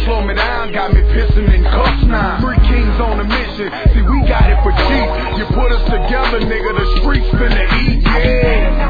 slow me down, got me pissing in cuffs now. 3 kings on a mission, see we got it for cheap. You put us together, nigga, the streets finna eat, yeah.